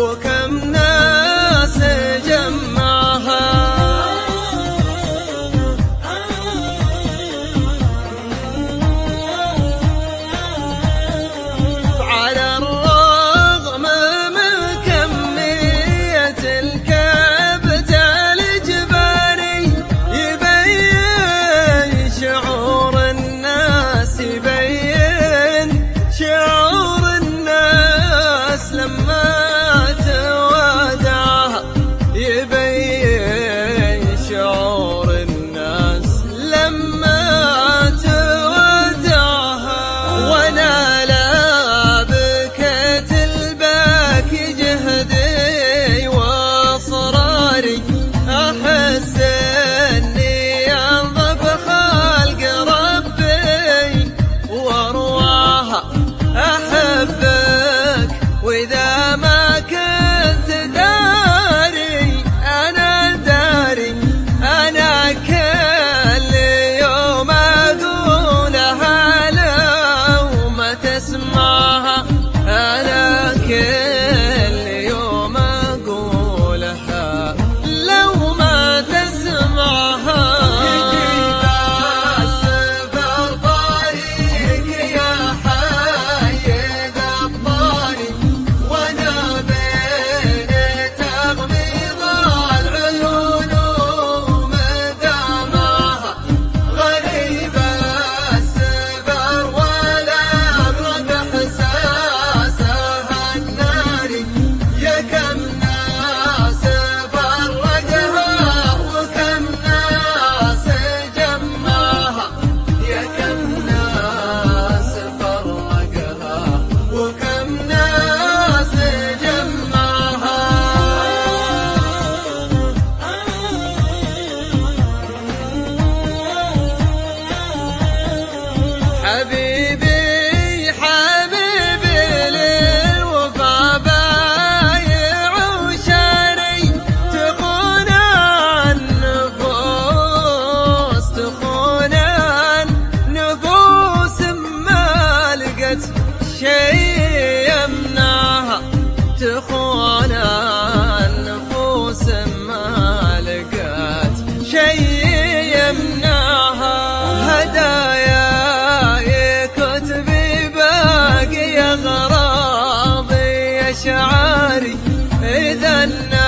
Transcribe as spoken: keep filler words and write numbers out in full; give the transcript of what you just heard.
وكم ناس جمعها. على الرغم من كمية الكبت الإجباري يبين شعور الناس، يبين شعور الناس لما تودعها، يبين شعور الناس لما تودعها. وانا لا بكيت الباكي جهدي واصراري، احس اني انظف خلق ربي وارواها. احبك واذا ما كنت داري، انا داري انا كل يوم اقولها لو ما تسمعها. انا كل يوم اقولها لو ما تسمعها. يجيب السفر طريق يا حيد الطريق، وانا بين تغميض العيون ومدامعها. غريب السفر ولا ابرد احساسها الناري، يا كم ناس فرقها وكم ناس جمعها. يا كم ناس فرقها وكم ناس جمعها. حبيبي حبيبي للوفا بايع وشاري، تخون النفوس تخون النفوس ما لقت شي يمنعها. تخون النفوس ما لقت شي يمنعها. هدايا كتبي باقي أغراضي أشعاري، إذا